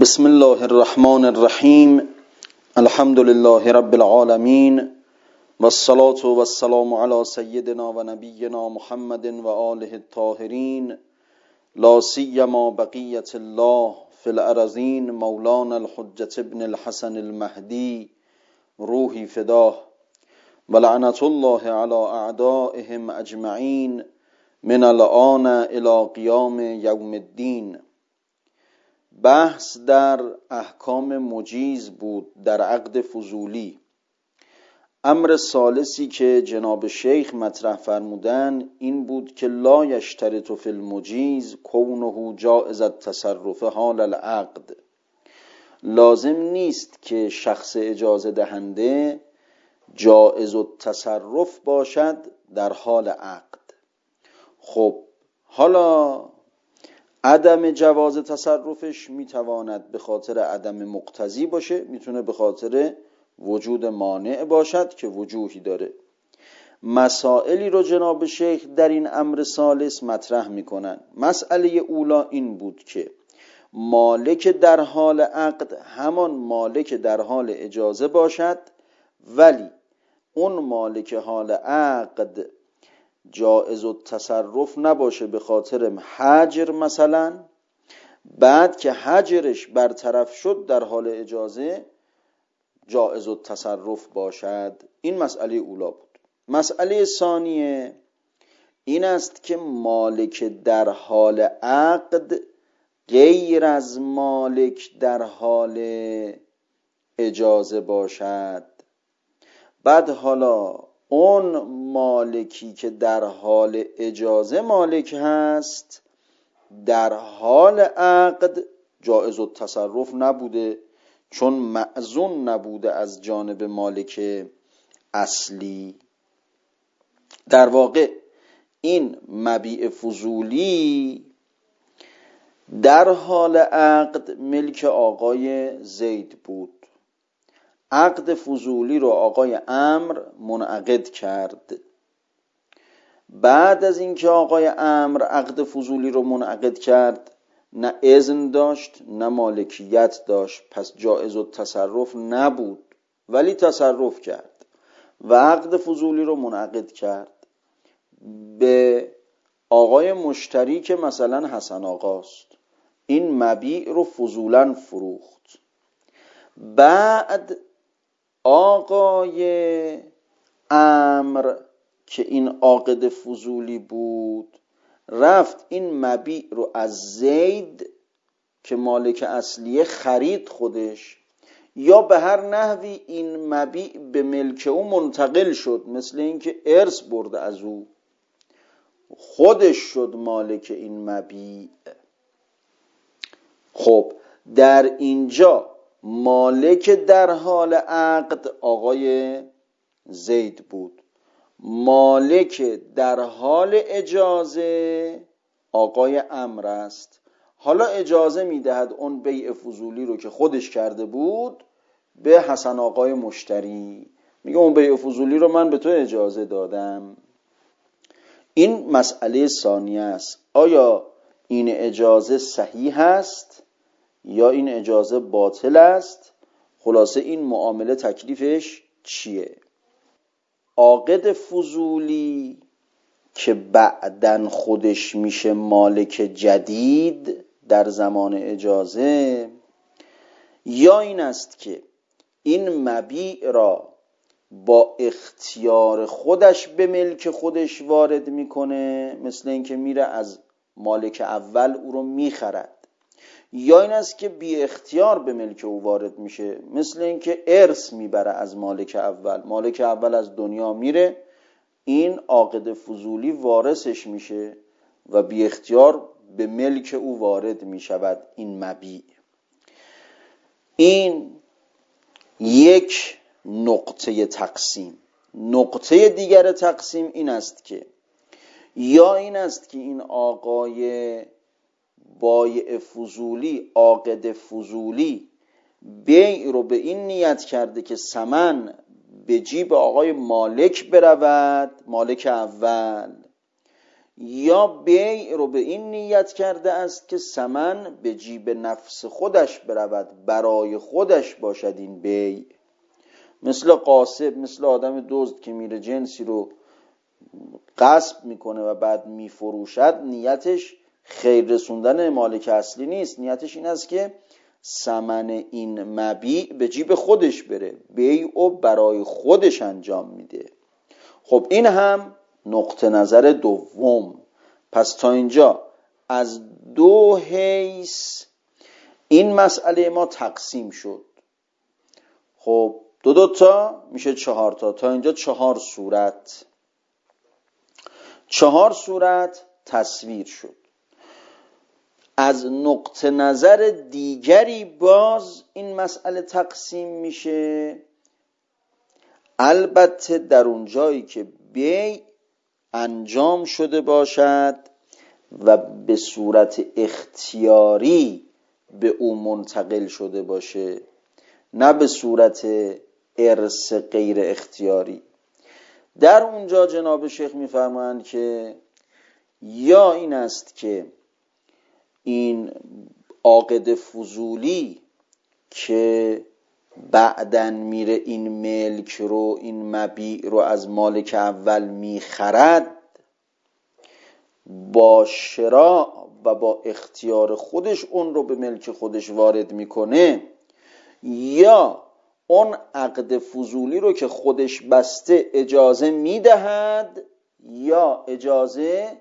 بسم الله الرحمن الرحیم. الحمد لله رب العالمین و الصلاة و السلام علی سیدنا و نبینا محمد و آله الطاهرین، لا سیما بقیت الله فی الارضین، مولانا الحجة ابن الحسن المهدی، روحی فداه، و لعنت الله علی اعدائهم اجمعین من الآن الی قیام یوم الدین. بحث در احکام مجیز بود در عقد فضولی. امر ثالثی که جناب شیخ مطرح فرمودن این بود که لا یشترط فی المجیز کونه جائز التصرف حال العقد. لازم نیست که شخص اجازه دهنده جائز التصرف باشد در حال عقد. خب حالا عدم جواز تصرفش میتواند به خاطر عدم مقتضی باشه، میتونه به خاطر وجود مانع باشد که وجوهی داره. مسائلی رو جناب شیخ در این امر ثالث مطرح میکنن. مسئله اولا این بود که مالک در حال عقد همان مالک در حال اجازه باشد، ولی اون مالک حال عقد جائز التصرف نباشه به خاطر حجر مثلا. بعد که حجرش برطرف شد در حال اجازه جائز التصرف باشد. این مسئله اولا بود. مسئله ثانیه این است که مالک در حال عقد غیر از مالک در حال اجازه باشد. بعد حالا اون مالکی که در حال اجازه مالک هست در حال عقد جائز التصرف نبوده، چون مأذون نبوده از جانب مالک اصلی. در واقع این مبیع فضولی در حال عقد ملک آقای زید بود. عقد فضولی رو آقای عمرو منعقد کرد. بعد از اینکه آقای عمرو عقد فضولی رو منعقد کرد نه اذن داشت نه مالکیت داشت، پس جائز التصرف نبود، ولی تصرف کرد و عقد فضولی رو منعقد کرد به آقای مشتری که مثلا حسن آقاست. این مبیع رو فضولا فروخت. بعد آقای عمرو که این عاقد فضولی بود رفت این مبیع رو از زید که مالک اصلیه خرید خودش، یا به هر نحوی این مبیع به ملک او منتقل شد، مثل اینکه ارث برده از او، خودش شد مالک این مبیع. خب در اینجا مالک در حال عقد آقای زید بود، مالک در حال اجازه آقای عمرو است. حالا اجازه میدهد اون بیع فضولی رو که خودش کرده بود به حسن آقای مشتری، میگه اون بیع فضولی رو من به تو اجازه دادم. این مسئله ثانیه است. آیا این اجازه صحیح است یا این اجازه باطل است؟ خلاصه این معامله تکلیفش چیه؟ عاقد فضولی که بعدن خودش میشه مالک جدید در زمان اجازه، یا این است که این مبیع را با اختیار خودش به ملک خودش وارد میکنه، مثل اینکه میره از مالک اول او رو میخرد، یا این است که بی اختیار به ملک او وارد میشه، مثل اینکه ارث میبره از مالک اول. مالک اول از دنیا میره، این عاقد فضولی وارثش میشه و بی اختیار به ملک او وارد میشود این مبیع. این یک نقطه تقسیم. نقطه دیگر تقسیم این است که یا این است که این آقای بایع فضولی، عاقد فضولی، بیع رو به این نیت کرده که ثمن به جیب آقای مالک برود، مالک اول، یا بیع رو به این نیت کرده است که ثمن به جیب نفس خودش برود، برای خودش باشد این بیع. مثل قاصب، مثل آدم دزد که میره جنسی رو غصب میکنه و بعد میفروشد، نیتش خیر رسوندن مالک اصلی نیست، نیتش این است که ثمن این مبیع به جیب خودش بره، بیع و برای خودش انجام میده. خب این هم نقطه نظر دوم. پس تا اینجا از دو حیث این مسئله ما تقسیم شد. خب دو تا میشه 4 تا. تا اینجا 4 صورت تصویر شد. از نقطه نظر دیگری باز این مسئله تقسیم میشه، البته در اون جایی که بیع انجام شده باشد و به صورت اختیاری به او منتقل شده باشه، نه به صورت ارث غیر اختیاری. در اونجا جناب شیخ میفرمایند که یا این است که این عاقد فضولی که بعدن میره این ملک رو، این مبیع رو از مالک اول میخرد، با شراء و با اختیار خودش اون رو به ملک خودش وارد میکنه، یا اون عقد فضولی رو که خودش بسته اجازه میدهد یا اجازه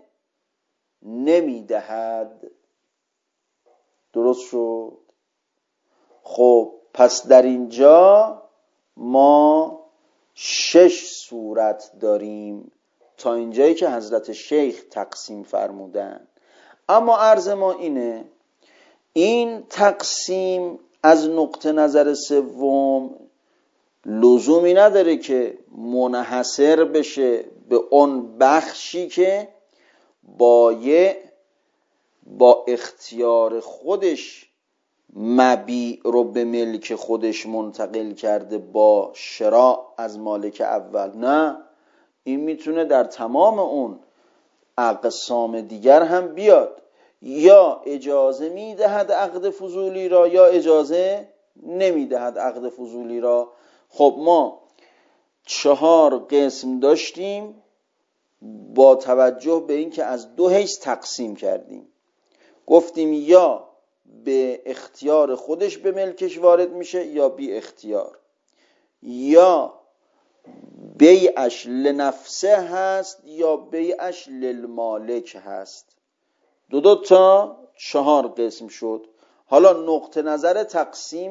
نمیدهد. درست شد؟ خب پس در اینجا ما 6 صورت داریم تا اینجایی که حضرت شیخ تقسیم فرمودن. اما عرض ما اینه، این تقسیم از نقطه نظر سوم لزومی نداره که منحصر بشه به اون بخشی که بایع با اختیار خودش مبیع رو به ملک خودش منتقل کرده با شراء از مالک اول. نه، این میتونه در تمام اون اقسام دیگر هم بیاد، یا اجازه میدهد عقد فضولی را یا اجازه نمیدهد عقد فضولی را. خب ما 4 قسم داشتیم با توجه به این که از 2 حیث تقسیم کردیم. گفتیم یا به اختیار خودش به ملکش وارد میشه یا بی اختیار، یا بیعش لنفسه هست یا بیعش للمالک هست. 2 تا 4 قسم شد. حالا نقطه نظر تقسیم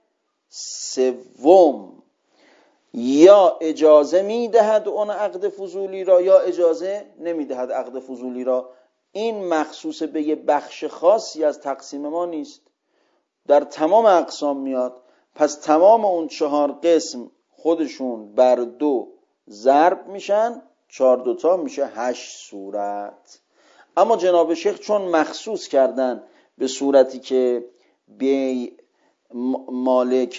سوم، یا اجازه میدهد اون عقد فضولی را یا اجازه نمیدهد عقد فضولی را. این مخصوص به یه بخش خاصی از تقسیم ما نیست، در تمام اقسام میاد. پس تمام اون 4 قسم خودشون بر 2 ضرب میشن، 4 دوتا میشه 8 صورت. اما جناب شیخ چون مخصوص کردن به صورتی که بیع مالک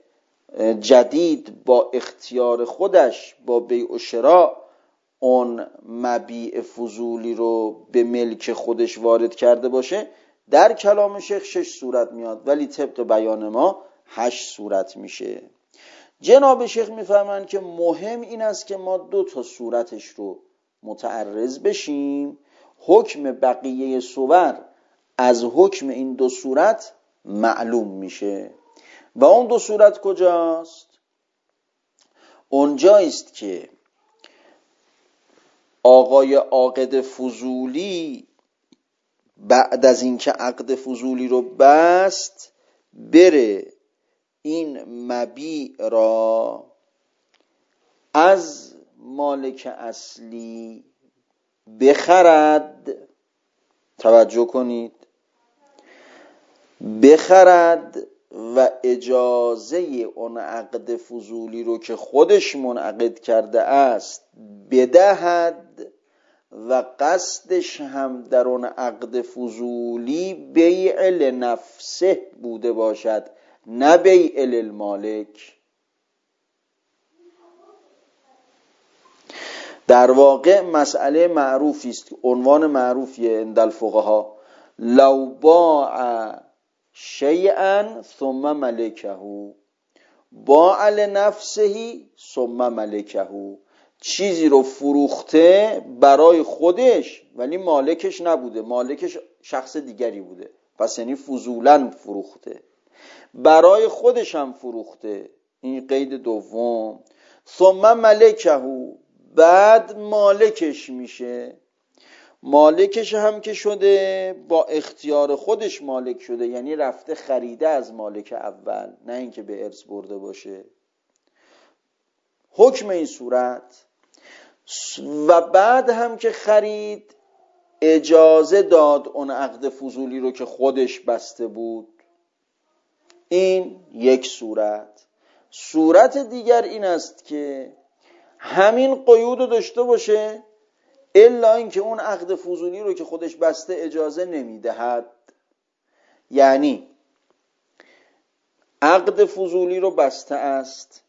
جدید با اختیار خودش با بیع و شراء اون مبیع فضولی رو به ملک خودش وارد کرده باشه، در کلام شیخ 6 صورت میاد، ولی طبق بیان ما 8 صورت میشه. جناب شیخ میفهمند که مهم این است که ما 2 تا صورتش رو متعرض بشیم، حکم بقیه صور از حکم این 2 صورت معلوم میشه. و اون 2 صورت کجاست؟ اونجاییست که آقای عاقد فضولی بعد از اینکه عقد فضولی رو بست، بره این مبیع را از مالک اصلی بخرد. توجه کنید، بخرد و اجازه اون عقد فضولی رو که خودش منعقد کرده است بدهد و قصدش هم در اون عقد فضولی بیع لنفسه بوده باشد، نه بیع للمالک. در واقع مسئله معروفی است، عنوان معروفیه عند الفقها، لو باع شیئا ثم ملکه باع لنفسه ثم ملکه، چیزی رو فروخته برای خودش ولی مالکش نبوده، مالکش شخص دیگری بوده، پس یعنی فضولاً فروخته، برای خودش هم فروخته، این قید دوم. ثم ملکه، بعد مالکش میشه، مالکش هم که شده با اختیار خودش مالک شده، یعنی رفته خریده از مالک اول، نه اینکه به ارث برده باشه. حکم این صورت و بعد هم که خرید اجازه داد اون عقد فضولی رو که خودش بسته بود. این یک صورت. صورت دیگر این است که همین قیود رو داشته باشه، الا اینکه اون عقد فضولی رو که خودش بسته اجازه نمیدهد. یعنی عقد فضولی رو بسته است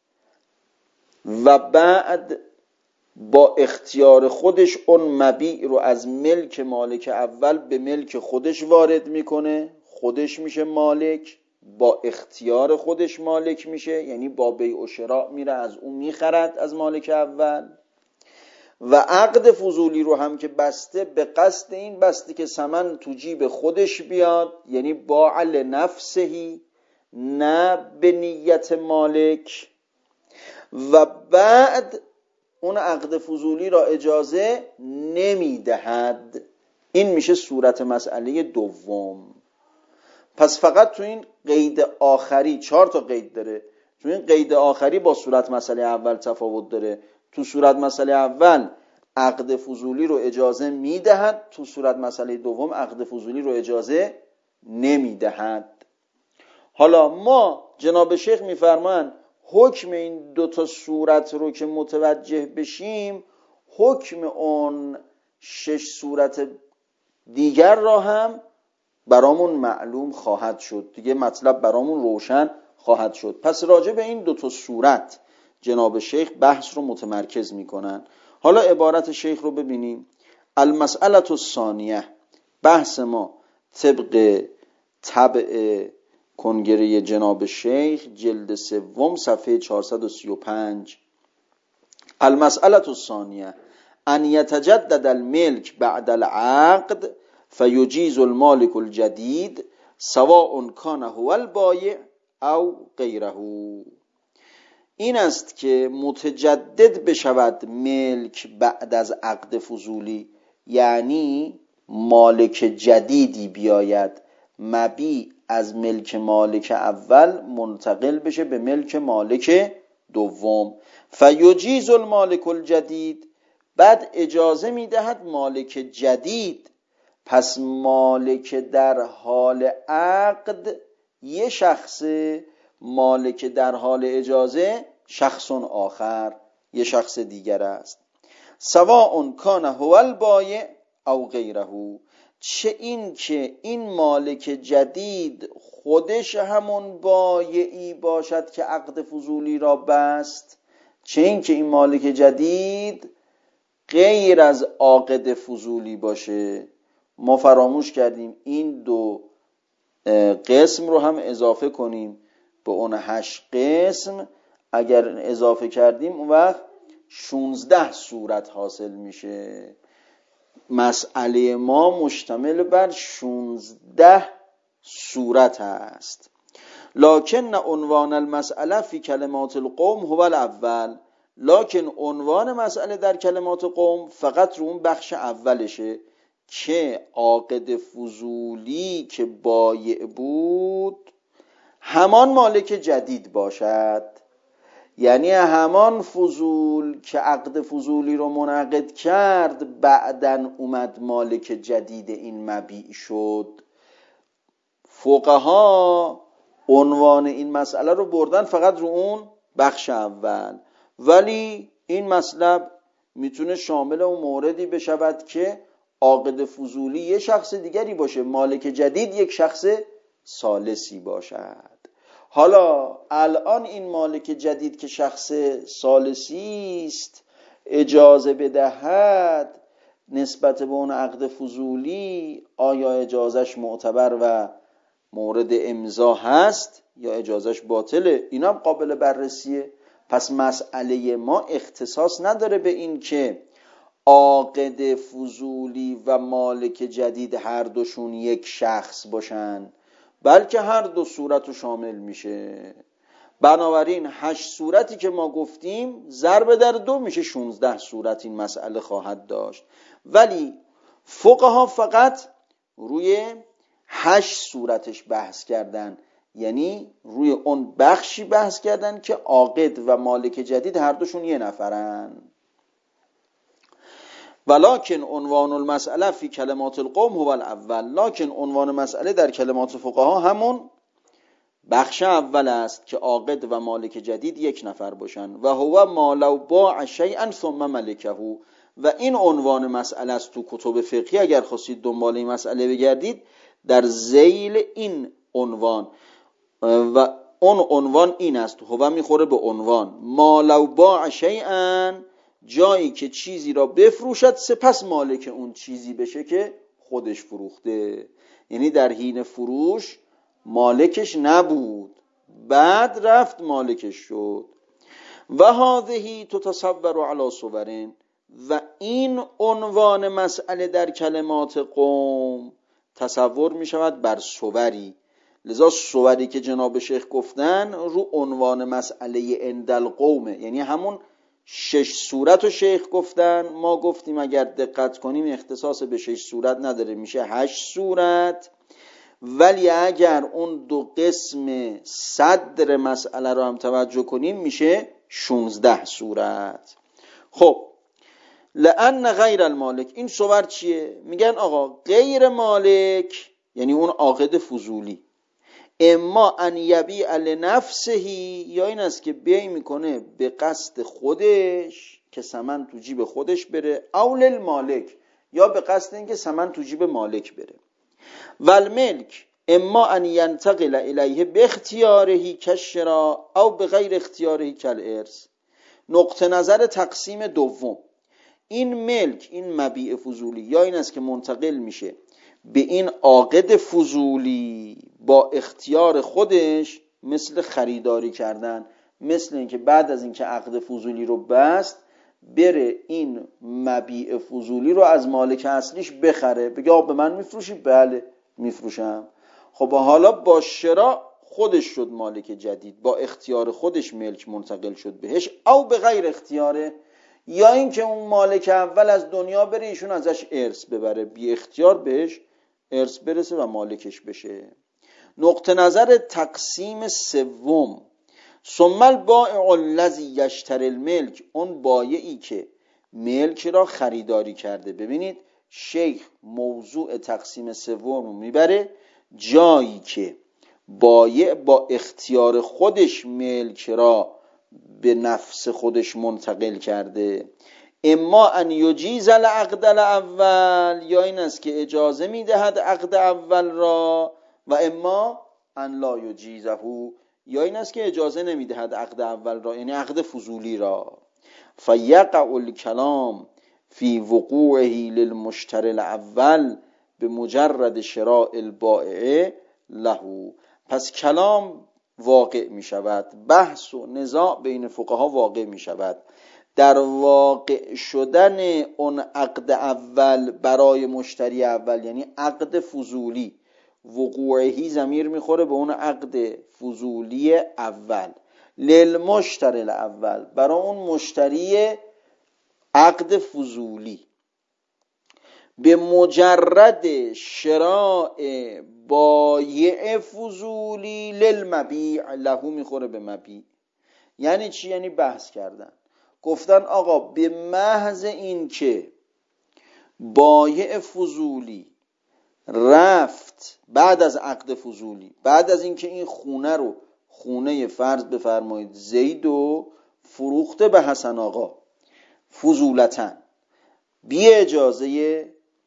و بعد با اختیار خودش اون مبیع رو از ملک مالک اول به ملک خودش وارد میکنه، خودش میشه مالک، با اختیار خودش مالک میشه، یعنی با بیع و شراء میره از اون میخرد از مالک اول. و عقد فضولی رو هم که بسته به قصد این بسته که ثمن تو جیب خودش بیاد، یعنی باع لنفسه نه به نیت مالک، و بعد اون عقد فضولی را اجازه نمیدهد. این میشه صورت مسئله دوم. پس فقط تو این قید آخری 4 تا قید داره، تو این قید آخری با صورت مسئله اول تفاوت داره. تو صورت مسئله اول عقد فضولی رو اجازه میدهد، تو صورت مسئله دوم عقد فضولی رو اجازه نمیدهد. حالا ما جناب شیخ میفرمان حکم این 2 تا صورت رو که متوجه بشیم، حکم اون 6 صورت دیگر را هم برامون معلوم خواهد شد، دیگه مطلب برامون روشن خواهد شد. پس راجع به این 2 تا صورت جناب شیخ بحث رو متمرکز میکنن. حالا عبارت شیخ رو ببینیم. المسئله الثانیه، بحث ما طبق طبع کنگره جناب شیخ جلد 3 صفحه 435. المسئله الثانیه ان یتجدد الملک بعد العقد فیجیز المالک الجدید سواء کان هو البایع او غیره. این است که متجدد بشود ملک بعد از عقد فضولی، یعنی مالک جدیدی بیاید، مبیع از ملک مالک اول منتقل بشه به ملک مالک دوم. فیجیز المالک الجدید، بعد اجازه میدهد مالک جدید. پس مالک در حال عقد یه شخصه، مالک در حال اجازه شخص آخر، یه شخص دیگر است. سواء کان هو البایع او غیره، چه این که این مالک جدید خودش همون بایعی باشد که عقد فضولی را بست، چه این که این مالک جدید غیر از عاقد فضولی باشه. ما فراموش کردیم این 2 قسم رو هم اضافه کنیم به اون 8 قسم. اگر اضافه کردیم اون وقت 16 صورت حاصل میشه. مسئله ما مشتمل بر 16 صورت است. لکن عنوان المسئله فی کلمات القوم هو الاول، لکن عنوان مسئله در کلمات قوم فقط رو اون بخش اولشه که عاقد فضولی که بایع بود همان مالک جدید باشد، یعنی همان فضول که عقد فضولی رو منعقد کرد بعدن اومد مالک جدید این مبیع شد. فقها عنوان این مسئله رو بردن فقط رو اون بخش اول، ولی این مطلب میتونه شامل اون موردی بشود که عاقد فضولی یه شخص دیگری باشه، مالک جدید یک شخص ثالثی باشد. حالا الان این مالک جدید که شخص ثالثی است اجازه بدهد نسبت به اون عقد فضولی، آیا اجازهش معتبر و مورد امضا هست یا اجازهش باطله، اینا هم قابل بررسیه. پس مسئله ما اختصاص نداره به این که عاقد فضولی و مالک جدید هر دوشون یک شخص باشن، بلکه هر دو صورت رو شامل میشه. بنابراین 8 صورتی که ما گفتیم ضرب در 2 میشه 16 صورت این مسئله خواهد داشت. ولی فقها فقط روی 8 صورتش بحث کردن، یعنی روی اون بخشی بحث کردن که عاقد و مالک جدید هر دوشون یه نفرن. ولکن عنوان المسئله فی کلمات القوم هو الاول، لکن عنوان مسئله در کلمات فقها همون بخش اول است که عاقد و مالک جدید یک نفر باشن. و هو ما لو باع شیئا ثم ملکه، و این عنوان مسئله است تو کتب فقهی. اگر خواستید دنبال این مسئله بگردید در ذیل این عنوان، و اون عنوان این است، هو میخوره به عنوان ما لو باع شیئا، جایی که چیزی را بفروشد سپس مالک اون چیزی بشه که خودش فروخته، یعنی در حین فروش مالکش نبود، بعد رفت مالکش شد. و هذه تتصور علی صورین، و این عنوان مسئله در کلمات قوم تصور می شود بر صوری. لذا صوری که جناب شیخ گفتن رو عنوان مسئله اندل قومه، یعنی همون 6 صورت رو شیخ گفتن. ما گفتیم اگر دقت کنیم اختصاص به 6 صورت نداره، میشه 8 صورت. ولی اگر اون 2 قسم صدر مسئله رو هم توجه کنیم میشه 16 صورت. خب لأن غیر المالک، این صور چیه؟ میگن آقا غیر مالک یعنی اون عاقد فضولی، اما ان یبیع لنفسه، یا این است که بیع میکنه به قصد خودش که ثمن تو جیب خودش بره، او للمالک، یا به قصد اینکه ثمن تو جیب مالک بره. والملک اما ان ینتقل الیه باختیاره کالشراء او بغیر اختیاره کالارث. نقطه نظر تقسیم دوم، این ملک، این مبیع فضولی، یا این است که منتقل میشه به این عاقد فضولی با اختیار خودش، مثل خریداری کردن، مثل اینکه بعد از اینکه عقد فضولی رو بست بره این مبیع فضولی رو از مالک اصلیش بخره، بگه آقا به من میفروشی؟ بله میفروشم. خب حالا با شراء خودش شد مالک جدید، با اختیار خودش ملک منتقل شد بهش، او به غیر اختیاره، یا اینکه اون مالک اول از دنیا بره ایشون ازش ارث ببره، بی اختیار بهش ارث برسه و مالکش بشه. نقطه نظر تقسیم سوم، ثم البائع الذی یشتری الملک، اون بایعی که ملک را خریداری کرده. ببینید شیخ موضوع تقسیم سوم رو میبره جایی که بایع با اختیار خودش ملک را به نفس خودش منتقل کرده. اما ان یجیز العقد الاول، یا این است که اجازه میدهد عقد اول را، و اما ان لا یجیزه، یا این است که اجازه نمیدهد عقد اول را، یعنی عقد فضولی را. فیقع الکلام فی وقوعه للمشتری الاول به مجرد شراء البائع له. پس کلام واقع می شود، بحث و نزاع بین فقها واقع می شود در واقع شدن اون عقد اول برای مشتری اول، یعنی عقد فضولی. وقوعهی ضمیر میخوره به اون عقد فضولی اول، للمشتری الاول، برای اون مشتری عقد فضولی. به مجرد شراء بایع فضولی للمبیع له، میخوره به مبیع. یعنی چی؟ یعنی بحث کردن، گفتن آقا به محض این که بایع فضولی رفت بعد از عقد فضولی، بعد از اینکه این خونه رو، خونه فرض بفرمایید زید و فروخته به حسن آقا فضولتاً بی اجازه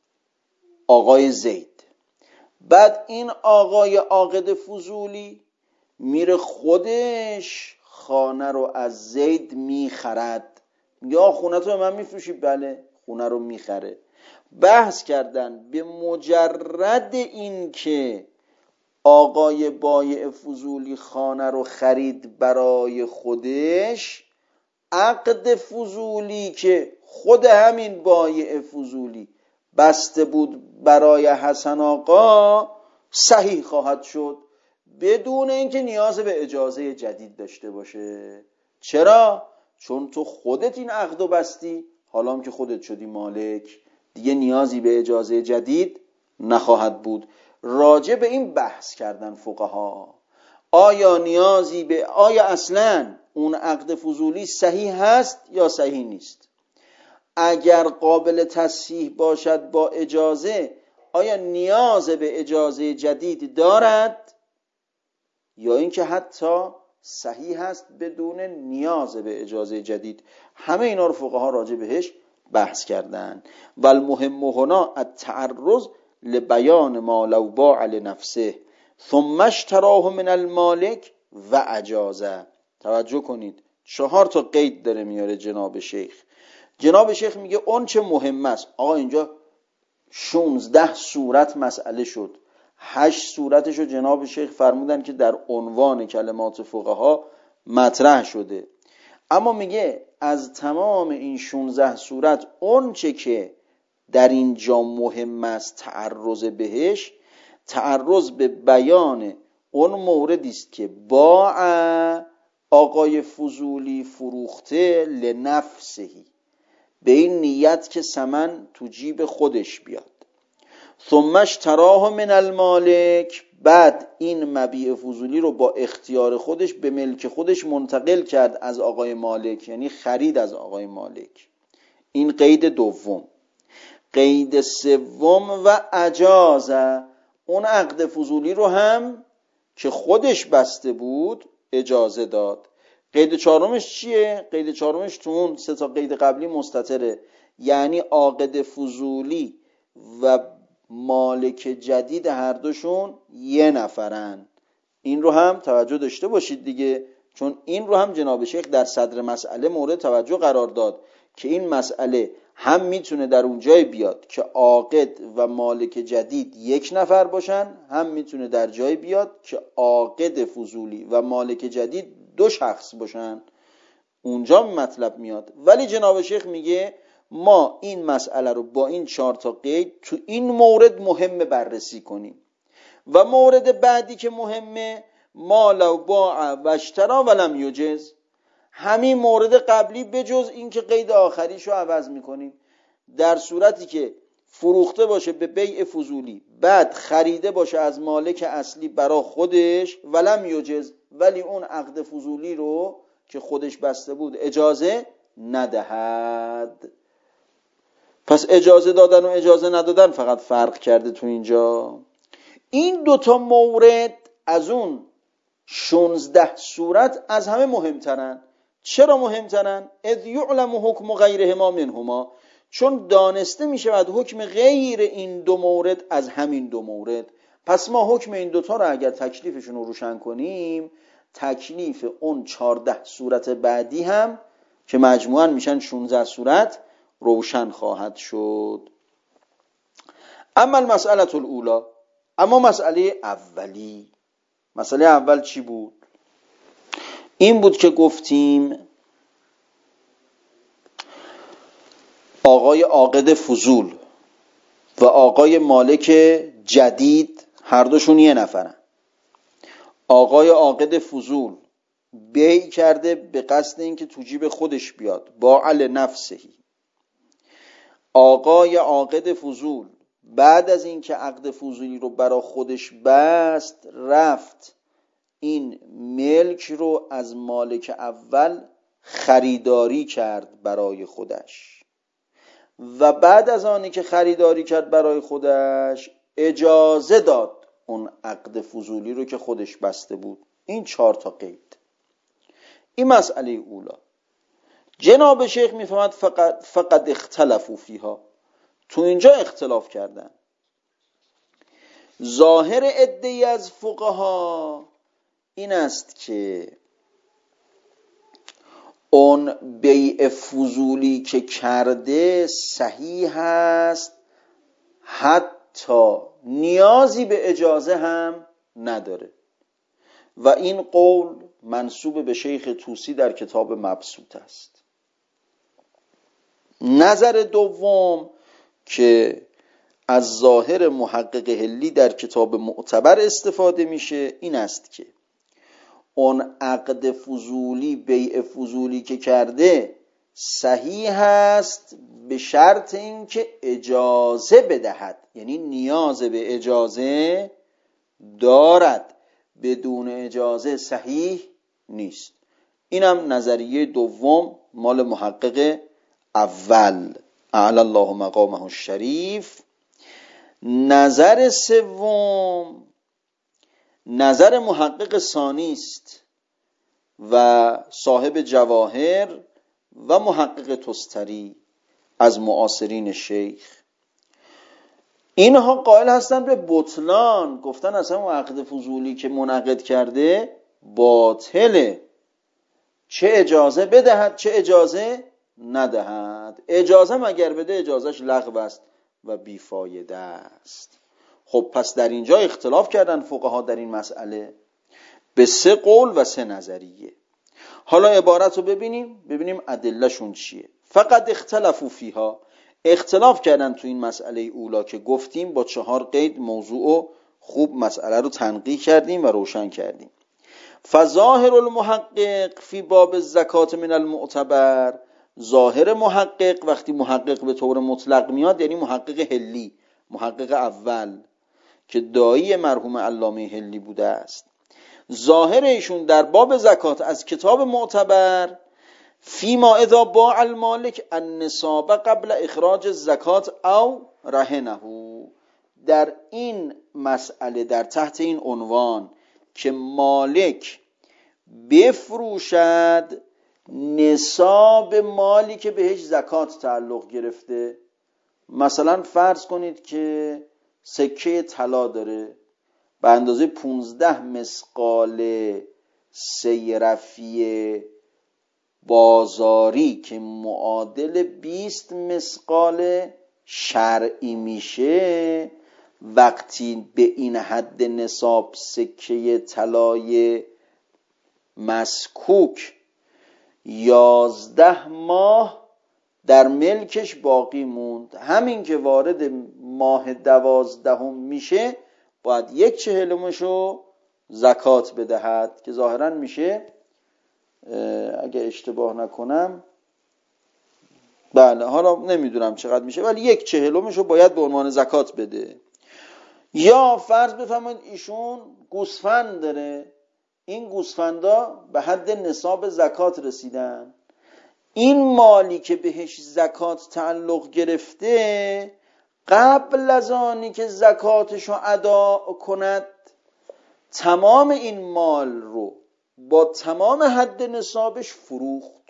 آقای زید، بعد این آقای عاقد فضولی میره خودش خانه رو از زید میخرد یا خونه تو به من میفروشی؟ بله، خونه رو میخره. بحث کردن به مجرد این که آقای بایع فضولی خانه رو خرید برای خودش، عقد فضولی که خود همین بایع فضولی بسته بود برای حسن آقا صحیح خواهد شد بدون اینکه نیاز به اجازه جدید داشته باشه. چرا؟ چون تو خودت این عقدو بستی، حالا هم که خودت شدی مالک دیگه نیازی به اجازه جدید نخواهد بود. راجع به این بحث کردن فقها، آیا اصلا اون عقد فضولی صحیح هست یا صحیح نیست؟ اگر قابل تصحیح باشد با اجازه، آیا نیاز به اجازه جدید دارد یا اینکه حتی صحیح هست بدون نیاز به اجازه جدید؟ همه اینا رو فقها راجع بهش بحث کردن. و المهم هنا التعرض لبیان ما لو باع لنفسه ثم اشتراه من المالک و اجازه. توجه کنید، 4 تا قید داره میاره جناب شیخ. جناب شیخ میگه اون چه مهم است. آقا اینجا 16 صورت مسئله شد، 8 صورتشو جناب شیخ فرمودن که در عنوان کلمات فقها مطرح شده. اما میگه از تمام این 16 صورت اون چه که در اینجا مهم است تعرض بهش، تعرض به بیان اون موردی است که باع آقای فضولی فروخته لنفسهی، به این نیت که ثمن تو جیب خودش بیاد. ثم اشتراه من المالک، بعد این مبیع فضولی رو با اختیار خودش به ملک خودش منتقل کرد از آقای مالک، یعنی خرید از آقای مالک. این قید دوم. قید سوم و اجازه، اون عقد فضولی رو هم که خودش بسته بود اجازه داد. قید چهارمش چیه؟ قید چهارمش تو اون 3 تا قید قبلی مستتره، یعنی عاقد فضولی و مالک جدید هر دوشون یه نفرن. این رو هم توجه داشته باشید دیگه، چون این رو هم جناب شیخ در صدر مسئله مورد توجه قرار داد که این مسئله هم میتونه در اون جای بیاد که عاقد و مالک جدید یک نفر باشن، هم میتونه در جای بیاد که عاقد فضولی و مالک جدید 2 شخص باشن. اونجا مطلب میاد. ولی جناب شیخ میگه ما این مسئله رو با این 4 تا قید تو این مورد مهمه بررسی کنیم. و مورد بعدی که مهمه ما لو باع و اشترا ولم یجز، همین مورد قبلی بجز این که قید آخریشو عوض میکنیم. در صورتی که فروخته باشه به بیع فضولی، بعد خریده باشه از مالک اصلی برا خودش، ولم یجز، ولی اون عقد فضولی رو که خودش بسته بود اجازه ندهد. پس اجازه دادن و اجازه ندادن فقط فرق کرده تو اینجا. این 2 تا مورد از اون 16 صورت از همه مهمترن. چرا مهمترن؟ اذ یعلم حکم غیرهما منهما، چون دانسته می شود حکم غیر این 2 مورد از همین 2 مورد. پس ما حکم این 2 تا رو اگر تکلیفشون رو روشن کنیم، تکلیف اون 14 صورت بعدی هم که مجموعاً میشن 16 صورت روشن خواهد شد. اما المسئله الاولی، اما مسئله اولی، مسئله اول چی بود؟ این بود که گفتیم آقای عاقد فضول و آقای مالک جدید هر دوشون یه نفرن. آقای عاقد فضول بیع کرده به قصد اینکه تو جیب خودش بیاد، باع لنفسهی. آقای عاقد فضول بعد از اینکه عقد فضولی رو برا خودش بست، رفت این ملک رو از مالک اول خریداری کرد برای خودش و بعد از آنی که خریداری کرد برای خودش اجازه داد اون عقد فضولی رو که خودش بسته بود. این 4 تا قید. این مسئله اولا. جناب شیخ میفهمد فقط اختلفوا فیها، تو اینجا اختلاف کردن. ظاهر عده‌ای از فقها این است که اون بیع فضولی که کرده صحیح هست، حتی نیازی به اجازه هم نداره. و این قول منسوب به شیخ طوسی در کتاب مبسوط است. نظر دوم که از ظاهر محقق حلی در کتاب معتبر استفاده میشه این است که اون عقد فضولی، بیع فضولی که کرده صحیح هست به شرط اینکه اجازه بدهد، یعنی نیاز به اجازه دارد، بدون اجازه صحیح نیست. اینم نظریه دوم مال محقق اول اعلی الله مقامه الشریف. نظر سوم نظر محقق ثانی است و صاحب جواهر و محقق تستری از معاصرین شیخ. اینها قائل هستند به بطلان، گفتن اصلا اون عقد فضولی که منعقد کرده باطله، چه اجازه بدهد چه اجازه ندهد. اجازه مگر بده اجازهش لغو است و بیفایده است. خب پس در اینجا اختلاف کردن فقها در این مسئله به 3 قول و 3 نظریه. حالا عبارت رو ببینیم ادلهشون چیه. فقط اختلافو فیها، اختلاف کردن تو این مسئله اولا که گفتیم، با 4 قید موضوع و خوب مسئله رو تنقیح کردیم و روشن کردیم. فظاهر المحقق فی باب الزکات من المعتبر، ظاهر محقق وقتی محقق به طور مطلق میاد یعنی محقق حلی، محقق اول که دایی مرحوم علامه حلی بوده است، ظاهر ایشون در باب زکات از کتاب معتبر فیما اذا باع المالک النصاب قبل اخراج الزکات او رهنه، در این مسئله در تحت این عنوان که مالک بفروشد نصاب مالی که بهش زکات تعلق گرفته. مثلا فرض کنید که سکه طلا داره به اندازه 15 مثقال سیرفی بازاری که معادل 20 مثقال شرعی میشه، وقتی به این حد نصاب سکه طلای مسکوک 11 ماه در ملکش باقی موند، همین که وارد ماه 12 میشه باید 1/40 زکات بدهد که ظاهرا میشه، اگه اشتباه نکنم، بله حالا نمیدونم چقدر میشه، ولی 1/40 باید به عنوان زکات بده. یا فرض بفرمایید ایشون گوسفند داره، این گوسفندا به حد نصاب زکات رسیدن، این مالی که بهش زکات تعلق گرفته قبل از آنی که زکاتشو ادا کند تمام این مال رو با تمام حد نصابش فروخت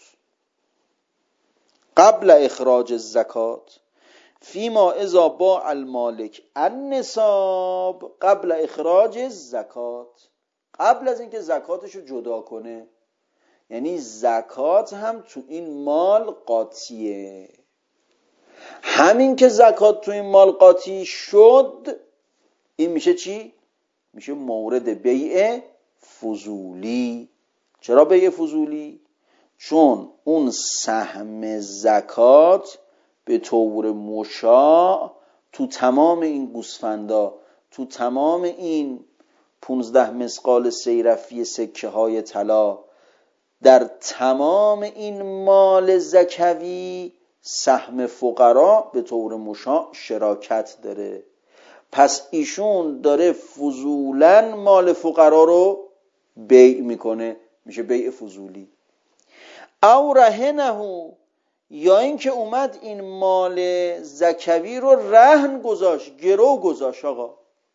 قبل اخراج الزکات. فیما اذا باع المالک النصاب قبل اخراج الزکات، قبل از اینکه زکاتشو جدا کنه، یعنی زکات هم تو این مال قاطیه. همین که زکات تو این مال قاطی شد، این میشه چی؟ میشه مورد بیع فضولی. چرا بیع فضولی؟ چون اون سهم زکات به طور مشاع تو تمام این گوسفندا، تو تمام این 15 مثقال سیرفی سکه های طلا، در تمام این مال زکوی سهم فقرا به طور مشاع شراکت داره. پس ایشون داره فضولاً مال فقرا رو بیع میکنه، میشه بیع فضولی. او رهنه، یا اینکه اومد این مال زکوی رو رهن گذاشت، گرو گذاشت. آقا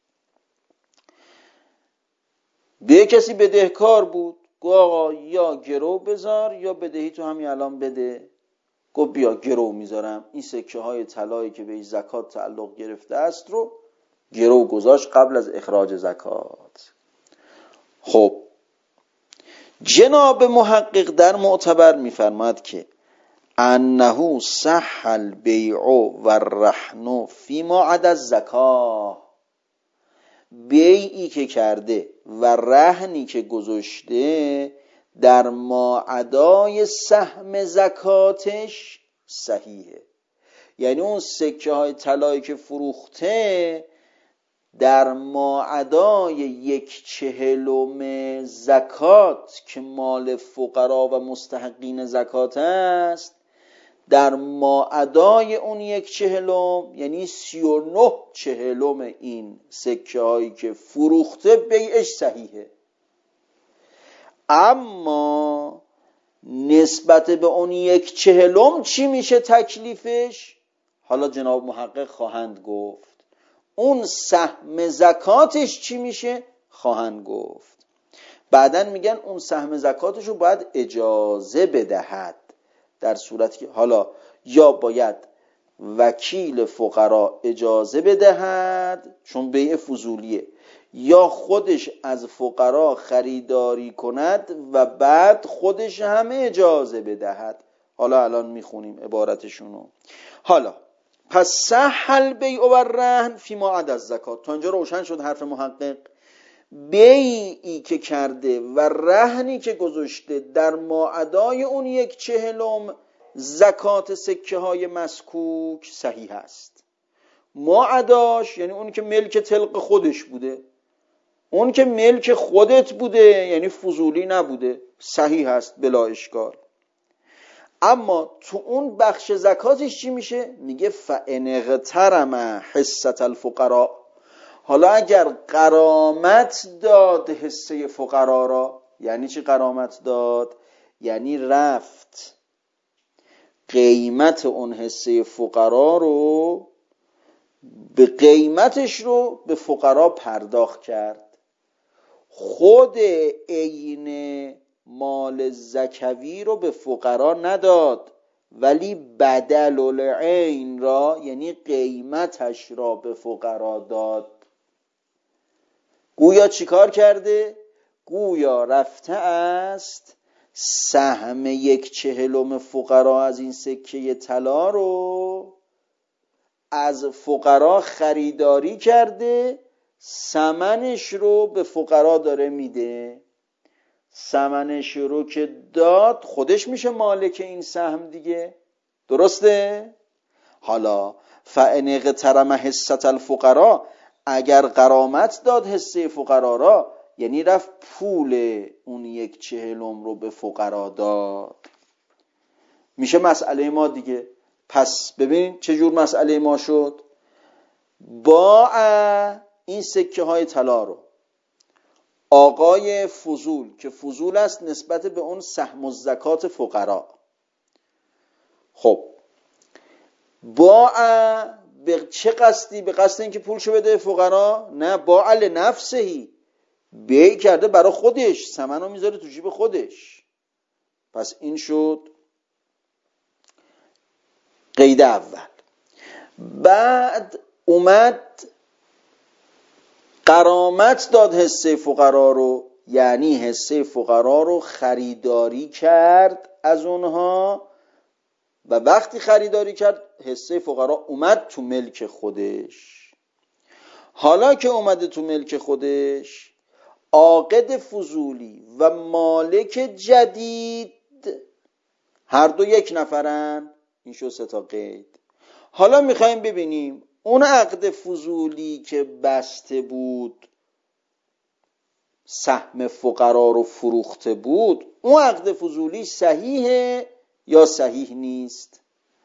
به کسی بدهکار بود، گو آقا یا گرو بذار یا بدهی تو همین الان بده. گو بیا گرو میذارم، این سکه های طلایی که به زکات تعلق گرفته است رو گرو گذاشت قبل از اخراج زکات. خب جناب محقق در معتبر میفرماد که انه صح البیع و الرهن فیما عدا الزکاه، بیعی که کرده و رهنی که گذاشته در ماعدای سهم زکاتش صحیحه. یعنی اون سکه های طلایی که فروخته در ماعدای 1/40 زکات که مال فقرا و مستحقین زکات است، در ماعدای اون 1/40 یعنی 39/40 این سکه هایی که فروخته بیعش صحیحه. اما نسبت به اون 1/40 چی میشه تکلیفش؟ حالا جناب محقق خواهند گفت. اون سهم زکاتش چی میشه؟ خواهند گفت. بعدن میگن اون سهم زکاتش رو باید اجازه بدهد، در صورتی که حالا یا باید وکیل فقرا اجازه بدهد چون بیع فضولیه، یا خودش از فقرا خریداری کند و بعد خودش هم اجازه بدهد. حالا الان میخونیم عبارتشونو. حالا پس صح البیع و الرهن فیما عدا الزکات. تا اینجا روشن شد حرف محقق. بیعی که کرده و رهنی که گذاشته در ماعدای اون 1/40 زکات سکه های مسکوک صحیح است. ماعداش یعنی اون که ملک طلق خودش بوده، اون که ملک خودت بوده یعنی فضولی نبوده، صحیح است بلا اشکال. اما تو اون بخش زکاتش چی میشه؟ میگه فَإِنِ اغْتَرَمَ حِصَّةَ الْفُقَرَاء. حالا اگر غرامت داد حصه فقرا را، یعنی چی غرامت داد؟ یعنی رفت قیمت اون حصه فقرا رو به قیمتش رو به فقرا پرداخت کرد، خود عین مال زکوی رو به فقرا نداد ولی بدل العین را یعنی قیمتش را به فقرا داد. گویا چیکار کرده؟ گویا رفته است سهم 1/40 فقرا از این سکه طلا رو از فقرا خریداری کرده، ثمنش رو به فقرا داره میده. ثمنش رو که داد خودش میشه مالک این سهم دیگه، درسته؟ حالا فَإِنِ اغْتَرَمَ حِصَّةَ الْفُقَرَاء، اگر غرامت داد حصه فقرا را یعنی رفت پول اون 1/40 رو به فقرا داد، میشه مسئله ما دیگه. پس ببین چه جور مسئله ما شد. باع این سکه های طلا رو آقای فضول که فضول است نسبت به اون سهم الزکات فقرا، خب باع به چه قصدی؟ به قصد اینکه پولشو بده فقرا؟ نه، باع لنفسهی، بیع کرده برای خودش، ثمنو میذاره تو جیب خودش. پس این شد قید اول. بعد اومد غرامت داد حصه فقرا رو، یعنی حصه فقرا رو خریداری کرد از اونها و وقتی خریداری کرد حصه فقرا اومد تو ملک خودش. حالا که اومده تو ملک خودش، عاقد فضولی و مالک جدید هر دو یک نفرن. این شد 3 تا قید. حالا میخوایم ببینیم اون عقد فضولی که بسته بود سهم فقرا رو فروخته بود، اون عقد فضولی صحیحه یا صحیح نیست؟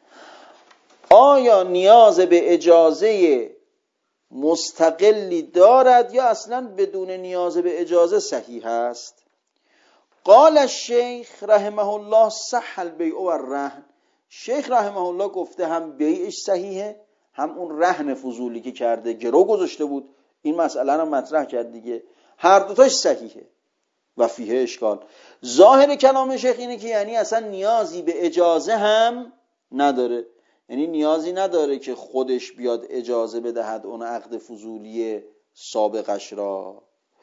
آیا نیاز به اجازه مستقلی دارد یا اصلا بدون نیاز به اجازه صحیح است؟ قال الشیخ رحمه الله صح البیع و الرهن. شیخ رحمه الله گفته هم بیعش صحیحه، هم اون رهن فضولی که کرده گرو گذاشته بود این مسئله رو مطرح کرد دیگه، هر دوتاش صحیحه و فیه اشکال. ظاهر کلام شیخ اینه که یعنی اصلا نیازی به اجازه هم نداره، یعنی نیازی نداره که خودش بیاد اجازه بدهد اون عقد فضولی سابقش را.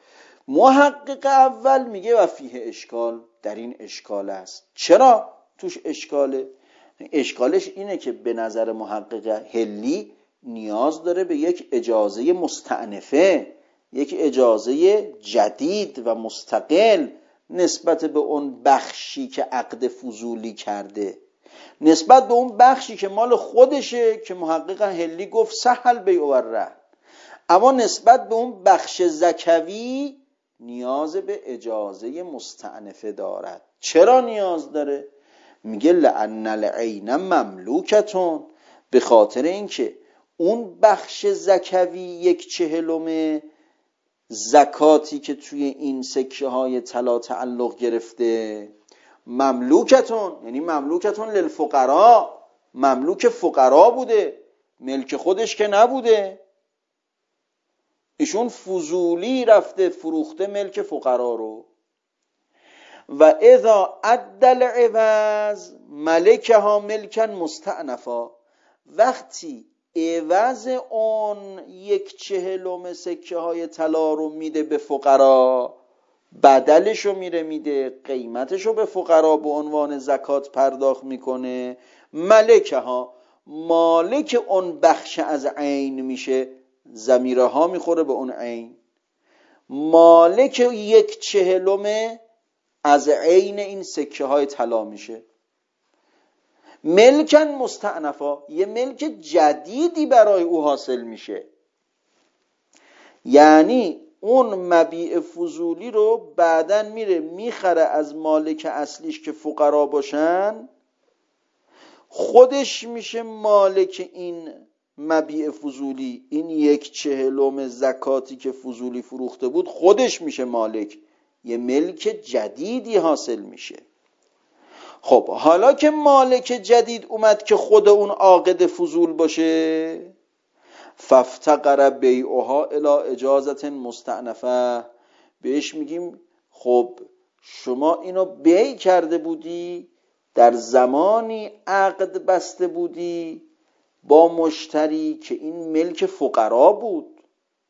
محقق اول میگه و فیه اشکال، در این اشکال است. چرا توش اشکاله؟ اشکالش اینه که به نظر محقق حلی نیاز داره به یک اجازه مستأنفه، یک اجازه جدید و مستقل نسبت به اون بخشی که عقد فضولی کرده، نسبت به اون بخشی که مال خودشه که محقق حلی گفت سهل بیع و رهن، اما نسبت به اون بخش زکوی نیاز به اجازه مستأنفه دارد. چرا نیاز داره؟ میگه لأن العین مملوکتون، به خاطر اینکه اون بخش زکوی 1/40 زکاتی که توی این سکه های طلا تعلق گرفته مملوکتون، یعنی مملوکتون للفقراء، مملوک فقرا بوده، ملک خودش که نبوده. ایشون فضولی رفته فروخته ملک فقرا رو. و اذا عدل عوض ملکها ملکا مستأنفا، وقتی عوض اون 1/40 سکه های طلا رو میده به فقرا، بدلش رو میده، قیمتش رو به فقرا به عنوان زکات پرداخت میکنه، ملکها مالک اون بخش از عین میشه، ضمیره ها میخوره به اون عین، مالک 1/40 از عین این سکه های طلا میشه. ملکن مستأنفا، یه ملک جدیدی برای او حاصل میشه. یعنی اون مبیع فضولی رو بعدن میره میخره از مالک اصلیش که فقرا باشن، خودش میشه مالک این مبیع فضولی، این 1/40 زکاتی که فضولی فروخته بود خودش میشه مالک، یه ملک جدیدی حاصل میشه. خب حالا که مالک جدید اومد که خود اون عاقد فضول باشه، فافتقر بیعها الی اجازت مستأنفه، بهش میگیم خب شما اینو بیع کرده بودی، در زمانی عقد بسته بودی با مشتری که این ملک فقرا بود،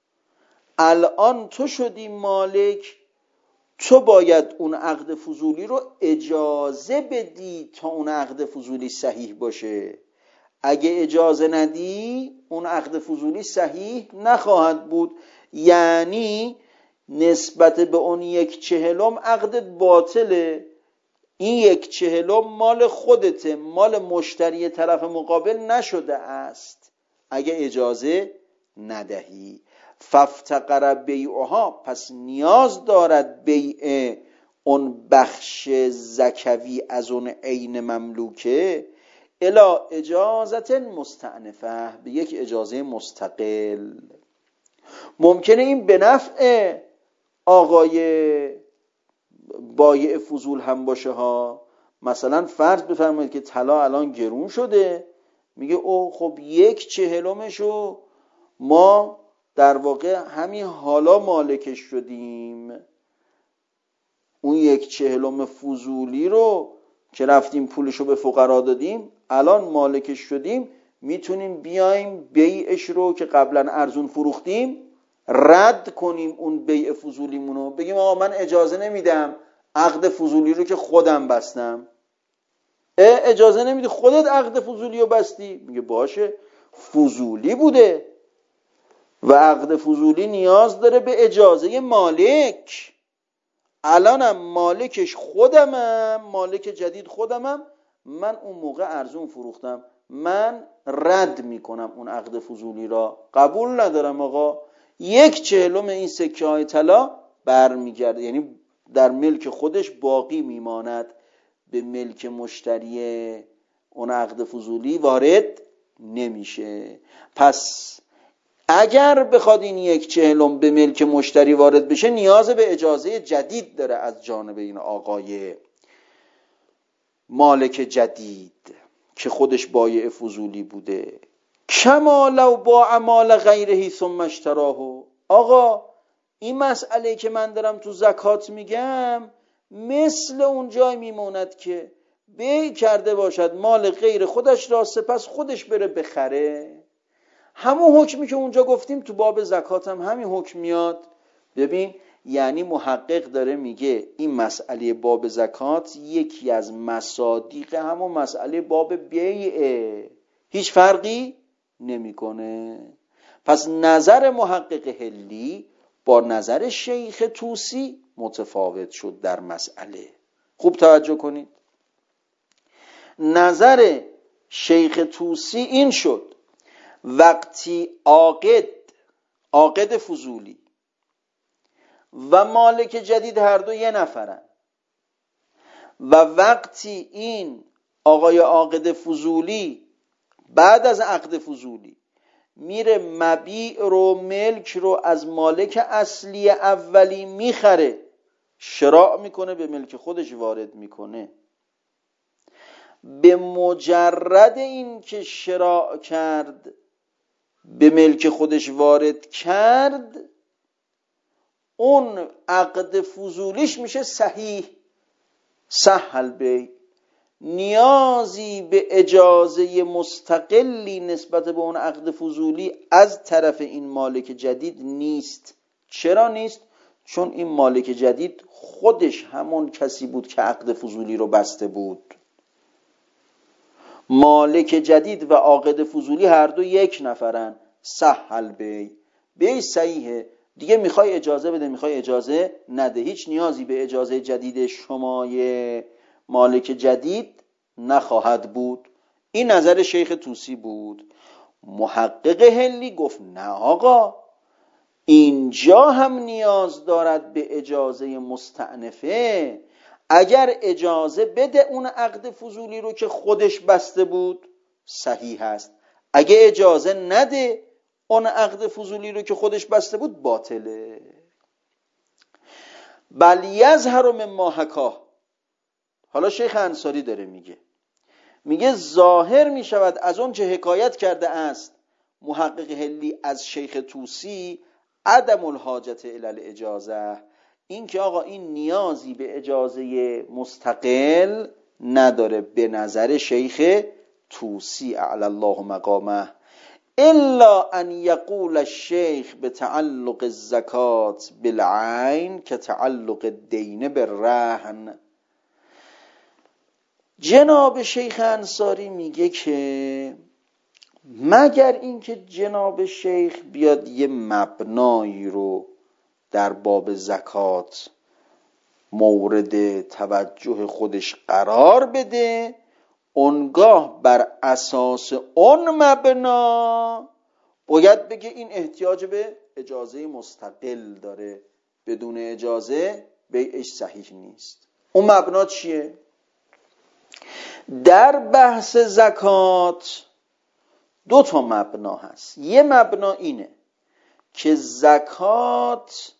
الان تو شدی مالک، تو باید اون عقد فضولی رو اجازه بدی تا اون عقد فضولی صحیح باشه. اگه اجازه ندی اون عقد فضولی صحیح نخواهد بود، یعنی نسبت به اون 1/40 عقدت باطله، این 1/40 مال خودته، مال مشتری طرف مقابل نشده است اگه اجازه ندهی. فافتقر بیعها، پس نیاز دارد بیع اون بخش زکوی از اون عین مملوکه الی اجازت مستأنفه، به یک اجازه مستقل. ممکنه این به نفع آقای بایع فضول هم باشه ها. مثلا فرض بفرمایید که طلا الان گرون شده، میگه او خب 1/40 ما در واقع همین حالا مالکش شدیم، اون 1/40 فضولی رو که رفتیم پولشو به فقرا دادیم الان مالکش شدیم، میتونیم بیایم بیعش رو که قبلا ارزون فروختیم رد کنیم، اون بیع فضولیمونو بگیم آقا من اجازه نمیدم عقد فضولی رو که خودم بستم. اجازه نمیدی؟ خودت عقد فضولی رو بستی؟ میگه باشه فضولی بوده و عقد فضولی نیاز داره به اجازه مالک، الانم مالکش خودمم، مالک جدید خودمم، من اون موقع ارزون فروختم، من رد میکنم اون عقد فضولی را، قبول ندارم آقا. 1/40 این سکه های طلا برمیگرده، یعنی در ملک خودش باقی میماند، به ملک مشتری اون عقد فضولی وارد نمیشه. پس اگر بخواد این 1/40 به ملک مشتری وارد بشه نیاز به اجازه جدید داره از جانب این آقای مالک جدید که خودش بایع فضولی بوده. کما لو باع مال غیره ثم اشتراه. آقا این مسئله که من دارم تو زکات میگم مثل اون جای میموند که بیع کرده باشد مال غیر خودش را، سپس خودش بره بخره. همون حکمی که اونجا گفتیم تو باب زکات هم همین حکم میاد. ببین یعنی محقق داره میگه این مسئله باب زکات یکی از مصادیق همون مسئله باب بیعه، هیچ فرقی نمیکنه. پس نظر محقق حلی با نظر شیخ طوسی متفاوت شد در مسئله. خوب توجه کنید. نظر شیخ طوسی این شد وقتی عاقد فضولی و مالک جدید هر دو یه نفرن و وقتی این آقای عاقد فضولی بعد از عقد فضولی میره مبیع رو ملک رو از مالک اصلی اولی میخره، شراء میکنه، به ملک خودش وارد میکنه، به مجرد این که شراء کرد به ملک خودش وارد کرد اون عقد فضولیش میشه صحیح، صح البیع. نیازی به اجازه مستقلی نسبت به اون عقد فضولی از طرف این مالک جدید نیست. چرا نیست؟ چون این مالک جدید خودش همون کسی بود که عقد فضولی رو بسته بود. مالک جدید و عاقد فضولی هر دو یک نفرن، صح البیع، بیع صحیحه. دیگه میخوای اجازه بده، میخوای اجازه نده، هیچ نیازی به اجازه جدید شمای مالک جدید نخواهد بود. این نظر شیخ طوسی بود. محقق حلی گفت نه آقا، اینجا هم نیاز دارد به اجازه مستأنفه. اگر اجازه بده اون عقد فضولی رو که خودش بسته بود صحیح است، اگه اجازه نده اون عقد فضولی رو که خودش بسته بود باطله. بل یظهر مما حکاه. حالا شیخ انصاری داره میگه ظاهر میشود از اون چه حکایت کرده است محقق حلی از شیخ طوسی عدم الحاجت الی الاجازه، این که آقا این نیازی به اجازه مستقل نداره به نظر شیخ طوسی اعلی الله مقامه، الا ان یقول الشیخ بتعلق الزکات بالعین که تعلق الدین بالرهن. جناب شیخ انصاری میگه که مگر اینکه جناب شیخ بیاد یه مبنایی رو در باب زکات مورد توجه خودش قرار بده، اونگاه بر اساس اون مبنا باید بگه این احتیاج به اجازه مستقل داره، بدون اجازه بیعش صحیح نیست. اون مبنا چیه؟ در بحث زکات دو تا مبنا هست. یه مبنا اینه که زکات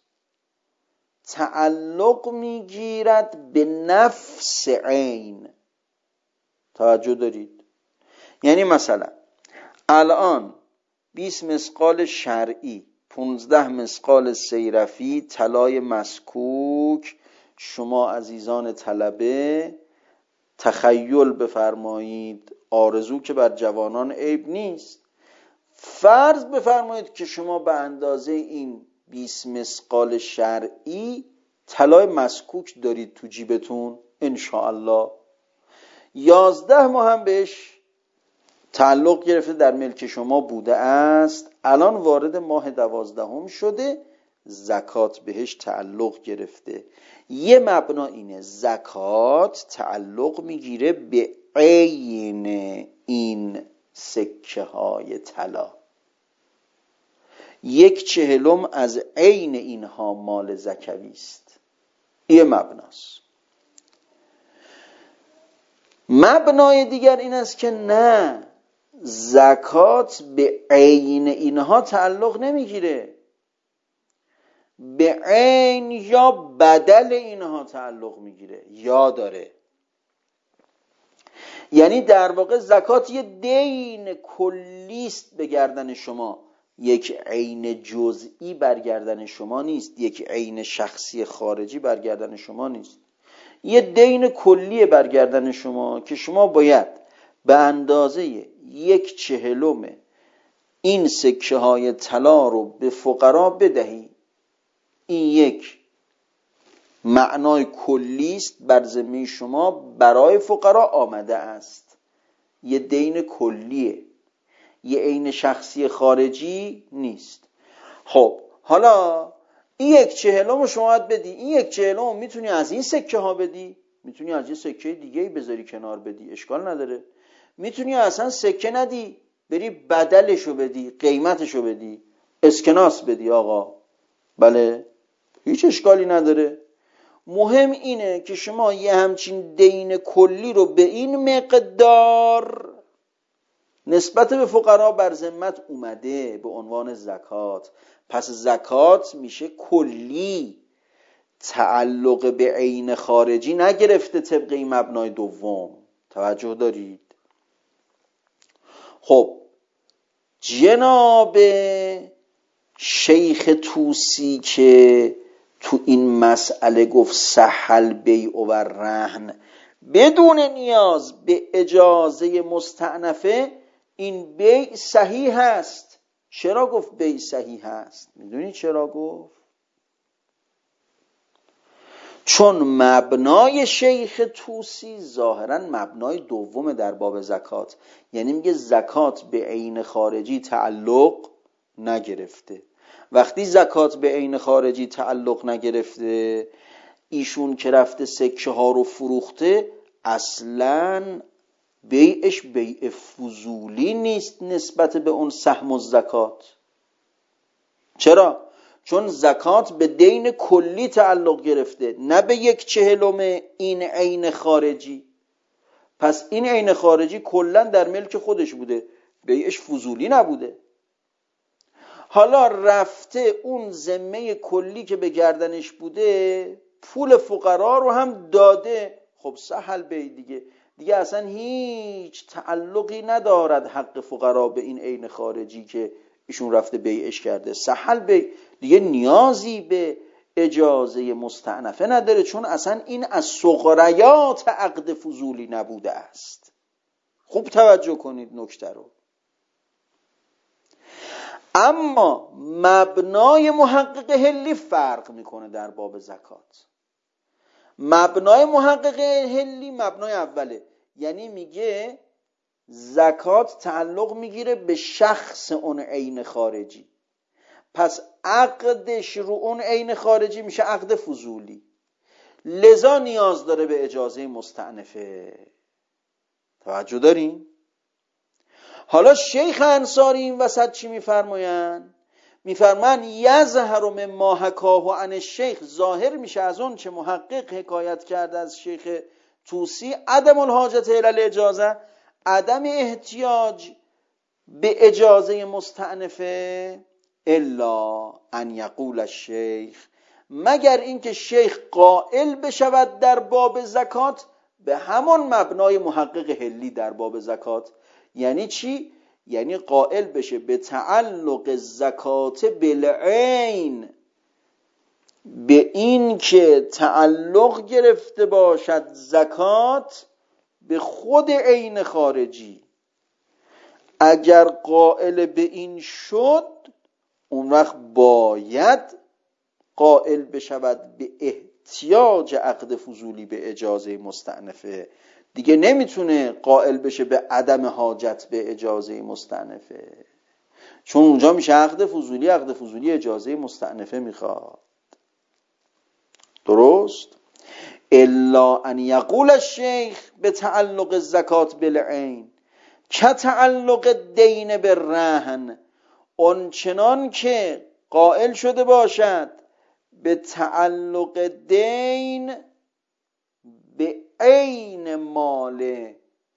تعلق میگیرد به نفس عین. توجه دارید؟ یعنی مثلا الان 20 مثقال شرعی، 15 مثقال صیرفی طلای مسکوک، شما عزیزان طلبه تخیل بفرمایید، آرزو که بر جوانان عیب نیست، فرض بفرمایید که شما به اندازه این 20 مثقال شرعی طلای مسکوک دارید تو جیبتون، انشاءالله 11 ماه هم بهش تعلق گرفته، در ملک شما بوده است، الان وارد ماه 12 شده، زکات بهش تعلق گرفته. یه مبنا اینه زکات تعلق میگیره به عین این سکه های طلا، 1/40 از عین اینها مال زکوی است. یه مبناست. مبنای دیگر این است که نه، زکات به عین اینها تعلق نمیگیره، به عین یا بدل اینها تعلق میگیره یا داره. یعنی در واقع زکات یه دین کلیست به گردن شما، یک عین جزئی برگردن شما نیست، یک عین شخصی خارجی برگردن شما نیست، یه دین کلیه برگردن شما که شما باید به اندازه 1/40 این سکه های طلا رو به فقرا بدهی. این یک معنای کلی است بر ذمه شما برای فقرا آمده است. یه دین کلیه، یه عین شخصی خارجی نیست. خب حالا این 1/40 شما باید بدی. این 1/40 میتونی از این سکه ها بدی، میتونی از یه سکه دیگه بذاری کنار بدی، اشکال نداره. میتونی اصلا سکه ندی، بری بدلشو بدی، قیمتشو بدی، اسکناس بدی آقا، بله هیچ اشکالی نداره. مهم اینه که شما یه همچین دین کلی رو به این مقدار نسبت به فقرا بر ذمت اومده به عنوان زکات. پس زکات میشه کلی، تعلق به عین خارجی نگرفته طبق این مبنای دوم. توجه دارید؟ خب جناب شیخ طوسی که تو این مسئله گفت صحل بیع و رهن بدون نیاز به اجازه مستأنفه، این بیع صحیح هست. چرا گفت بیع صحیح هست؟ میدونی چرا گفت؟ چون مبنای شیخ طوسی ظاهراً مبنای دوم در باب زکات، یعنی میگه زکات به عین خارجی تعلق نگرفته. وقتی زکات به عین خارجی تعلق نگرفته، ایشون که رفته سکه ها رو فروخته، اصلاً بیعش بیع فضولی نیست نسبت به اون سهم الزکات. چرا؟ چون زکات به دین کلی تعلق گرفته، نه به 1/40 این عین خارجی. پس این عین خارجی کلا در ملک خودش بوده، بیعش فضولی نبوده. حالا رفته اون ذمه کلی که به گردنش بوده پول فقرا رو هم داده. خب سهل بیع دیگه اصلا هیچ تعلقی ندارد حق فقرا به این عین خارجی که ایشون رفته بیعش کرده. سهل بیع دیگه نیازی به اجازه مستأنفه نداره، چون اصلا این از سغریات عقد فضولی نبوده است. خوب توجه کنید نکته رو. اما مبنای محقق حلی فرق میکنه در باب زکات. مبنای محقق حلی مبنای اوله، یعنی میگه زکات تعلق میگیره به شخص اون عین خارجی، پس عقدش رو اون عین خارجی میشه عقد فضولی، لذا نیاز داره به اجازه مستأنفه. توجه دارین؟ حالا شیخ انصاری این وسط چی میفرماین؟ میفرمان یظهر مما حکاه عن الشیخ، ظاهر میشه از اون چه محقق حکایت کرده از شیخ طوسی، عدم الحاجت الی الاجازه، عدم احتیاج به اجازه مستأنفه، الا ان یقول الشیخ، مگر اینکه شیخ قائل بشود در باب زکات به همون مبنای محقق حلی در باب زکات. یعنی چی؟ یعنی قائل بشه به تعلق زکات بالعین، به این که تعلق گرفته باشد زکات به خود عین خارجی. اگر قائل به این شد، اون وقت باید قائل بشود به احتیاج عقد فضولی به اجازه مستأنفه. دیگه نمیتونه قائل بشه به عدم حاجت به اجازه مستأنفه، چون اونجا میشه عقد فضولی. عقد فضولی اجازه مستأنفه میخواد. درست؟ الا ان یقول الشیخ به تعلق الزکات بالعین که تعلق دین بالرهن، آنچنان که قائل شده باشد به تعلق دین به عین مال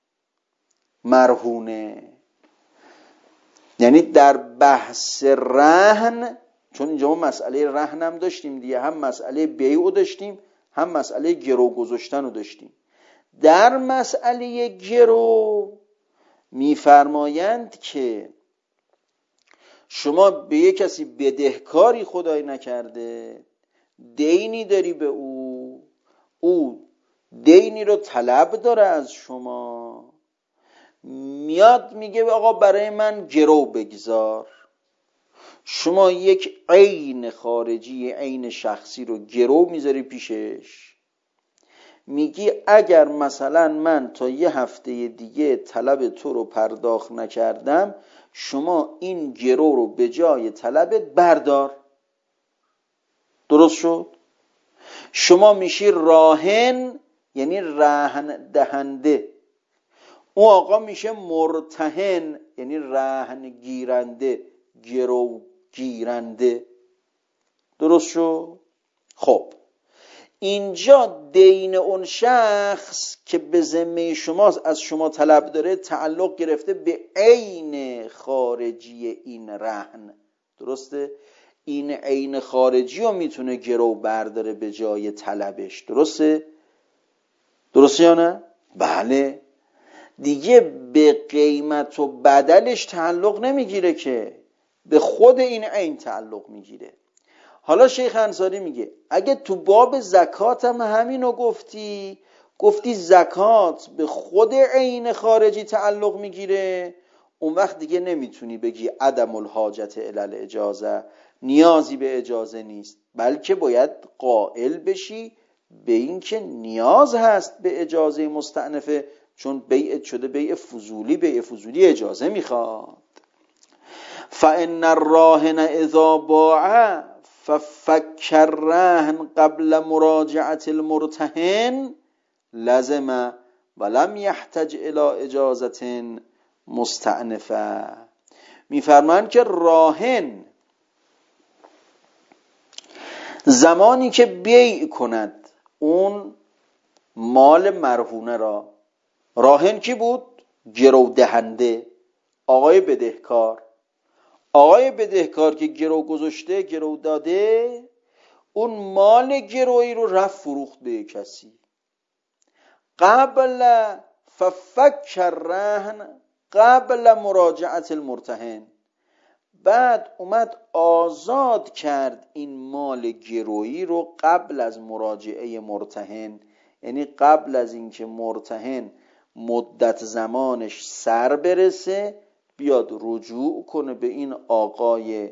مرهونه. یعنی در بحث رهن، چون اینجا ما مسئله رهن هم داشتیم دیگه، هم مسئله بیع داشتیم، هم مسئله گرو گذاشتن رو داشتیم. در مسئله گرو میفرمایند که شما به یک کسی بدهکاری، خدای نکرده دینی داری به او دینی رو طلب داره از شما، میاد میگه آقا برای من گرو بگذار. شما یک عین خارجی، عین شخصی رو گرو میذاری پیشش، میگی اگر مثلا من تا یه هفته دیگه طلب تو رو پرداخت نکردم، شما این گرو رو به جای طلبت بردار. درست شد؟ شما میشی راهن، یعنی رهن دهنده، اون آقا میشه مرتهن، یعنی رهن گیرنده، گرو گیرنده. درست شد؟ خب اینجا دین اون شخص که به ذمه شماست، از شما طلب داره، تعلق گرفته به عین خارجی این رهن. درسته؟ این عین خارجی رو میتونه گرو برداره به جای طلبش. درسته؟ درسته یا نه؟ بله. دیگه به قیمت و بدلش تعلق نمیگیره، که به خود این عین تعلق میگیره. حالا شیخ انصاری میگه اگه تو باب زکات هم همینو گفتی زکات به خود عین خارجی تعلق میگیره، اون وقت دیگه نمیتونی بگی عدم الحاجت الی الاجازه، نیازی به اجازه نیست، بلکه باید قائل بشی به این که نیاز هست به اجازه مستأنفه، چون بیع شده بیع فضولی اجازه میخواد. فإن الراهن اذا باع ففک الرهن قبل مراجعة المرتهن لزم ولم يحتج الى اجازة مستأنفه. میفرمایند که راهن زمانی که بیع کند اون مال مرهونه را، راهن کی بود؟ گرو دهنده، آقای بدهکار. آقای بدهکار که گرو گذاشته، گرو داده، اون مال گرویی رو رفت فروخت به کسی. قبل ففک الرهن قبل مراجعت المرتهن، بعد اومد آزاد کرد این مال گرویی رو قبل از مراجعه مرتهن، یعنی قبل از اینکه مرتهن مدت زمانش سر برسه بیاد رجوع کنه به این آقای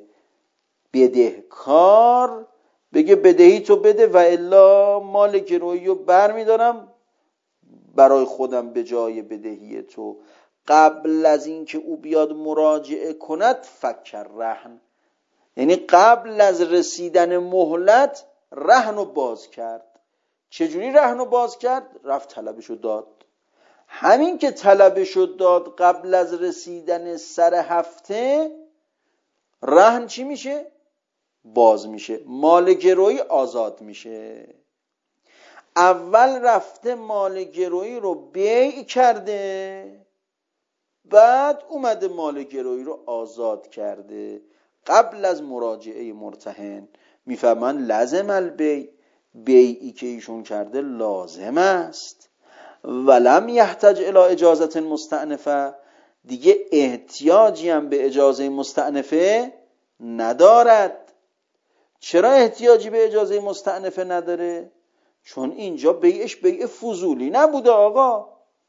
بدهکار، بگه بدهی تو بده و الا مال گرویی رو بر میدارم برای خودم به جای بدهی تو. قبل از اینکه او بیاد مراجعه کند فکر رهن، یعنی قبل از رسیدن مهلت رهن رو باز کرد. چجوری رهن رو باز کرد؟ رفت طلبشو داد. همین که طلبشو داد قبل از رسیدن سر هفته، رهن چی میشه؟ باز میشه، مال گرویی آزاد میشه. اول رفته مال گرویی رو بیع کرده، بعد اومده مال گرویی رو آزاد کرده قبل از مراجعه مرتهن. میفهمن لازم البیع، بیعی که ایشون کرده لازم است. ولم یحتج الی اجازه مستأنفه، دیگه احتیاجی هم به اجازه مستأنفه ندارد. چرا احتیاجی به اجازه مستأنفه نداره؟ چون اینجا بیعش بیع فضولی نبوده. آقا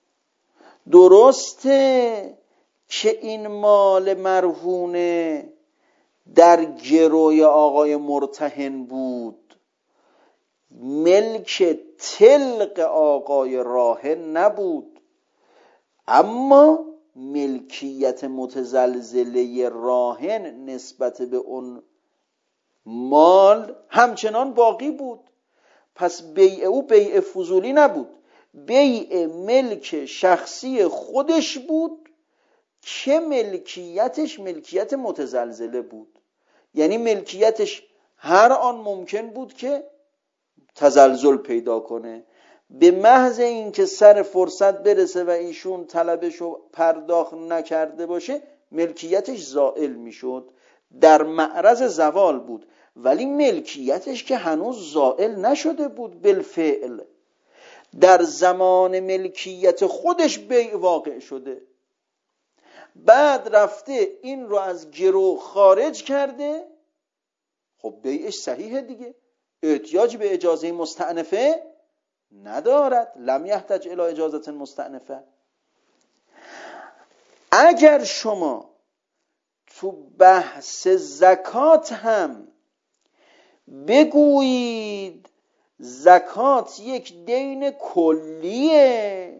درسته که این مال مرهونه در گروی آقای مرتهن بود، ملک طلق آقای راهن نبود، اما ملکیت متزلزله راهن نسبت به اون مال همچنان باقی بود. پس بیع او بیع فضولی نبود، بیع ملک شخصی خودش بود که ملکیتش ملکیت متزلزله بود، یعنی ملکیتش هر آن ممکن بود که تزلزل پیدا کنه. به محض اینکه سر فرصت برسه و ایشون طلبشو پرداخت نکرده باشه، ملکیتش زائل میشد، در معرض زوال بود، ولی ملکیتش که هنوز زائل نشده بود بالفعل. در زمان ملکیت خودش بیع واقع شده، بعد رفته این رو از گرو خارج کرده، خب بیعش صحیحه دیگه، احتیاج به اجازه مستأنفه ندارد. لم یحتج الی اجازه مستأنفه. اگر شما تو بحث زکات هم بگویید زکات یک دین کلیه،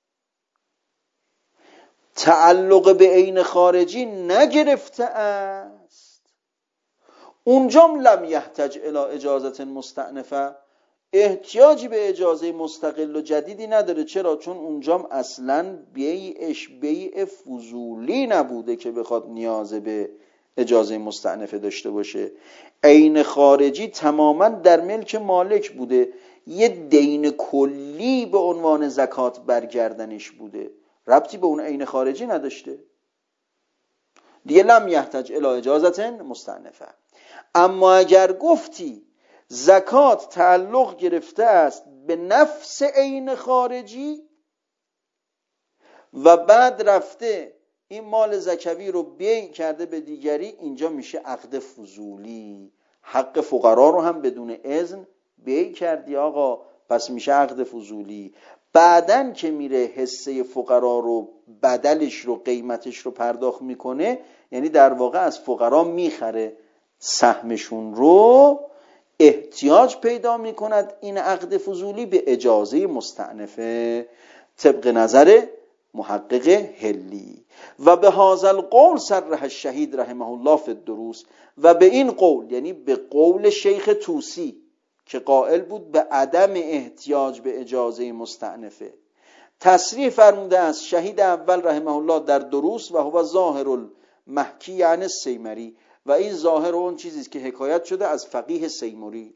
تعلق به عین خارجی نگرفته است، اونجام لم یحتاج الی اجازت مستأنفه، احتیاجی به اجازه مستقل و جدیدی نداره. چرا؟ چون اونجام اصلا بیعش بیع فضولی نبوده که بخواد نیاز به اجازه مستأنفه داشته باشه. عین خارجی تماما در ملک مالک بوده، یه دین کلی به عنوان زکات برگردنش بوده، ربطی به اون عین خارجی نداشته دیگه. لم یحتاج الی اجازت مستأنفه. اما اگر گفتی زکات تعلق گرفته است به نفس عین خارجی و بعد رفته این مال زکوی رو بیع کرده به دیگری، اینجا میشه عقد فضولی. حق فقرا رو هم بدون اذن بیع کردی آقا، پس میشه عقد فضولی. بعدن که میره حصه فقرا رو، بدلش رو، قیمتش رو پرداخت میکنه، یعنی در واقع از فقرا میخره سهمشون رو، احتیاج پیدا میکند این عقد فضولی به اجازه مستأنفه طبق نظر محقق هلی. و به هذا القول صرح الشهید رحمه الله فی الدروس، و به این قول یعنی به قول شیخ طوسی که قائل بود به عدم احتیاج به اجازه مستأنفه، تصریح فرموده است شهید اول رحمه الله در دروس، و هو ظاهر المحکی عن السیمری، و این ظاهر اون چیزی که حکایت شده از فقیه سیمری.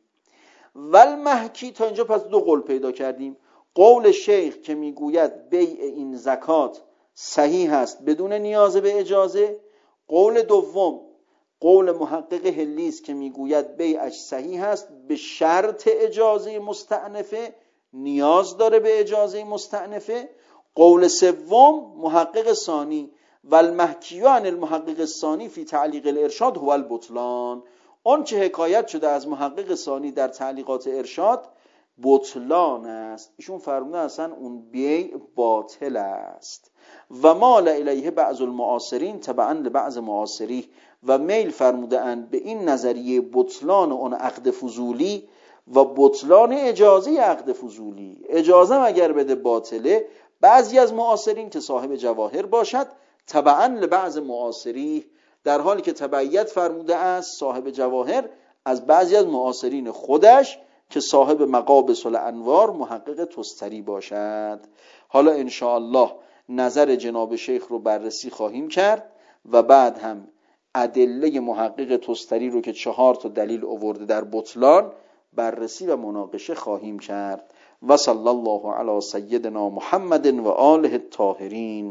والمحکی، تا اینجا پس دو قول پیدا کردیم. قول شیخ که میگوید بیع این زکات صحیح است بدون نیاز به اجازه. قول دوم قول محقق هلی است که میگوید بیعش صحیح است به شرط اجازه مستأنفه، نیاز داره به اجازه مستأنفه. قول سوم محقق ثانی، والمحکی عن المحقق الثانی فی تعلیق الارشاد هو البطلان، اون چه حکایت شده از محقق ثانی در تعلیقات ارشاد بطلان است. ایشون فرموده اصلا اون بیع باطل است. و مال الیه بعض المعاصرین تبعا لبعض معاصری، و میل فرموده اند به این نظریه بطلان اون عقد فضولی و بطلان اجازه عقد فضولی. اجازه اگر بده باطله، بعضی از معاصرین که صاحب جواهر باشد تبعا لبعض معاصری، در حالی که تبعیت فرموده است صاحب جواهر از بعضی از معاصرین خودش که صاحب مقابس الانوار محقق تستری باشد. حالا انشاءالله نظر جناب شیخ رو بررسی خواهیم کرد و بعد هم ادله محقق تستری رو که 4 دلیل آورده در بطلان بررسی و مناقشه خواهیم کرد. و صلی الله علی سیدنا محمد و آله الطاهرین.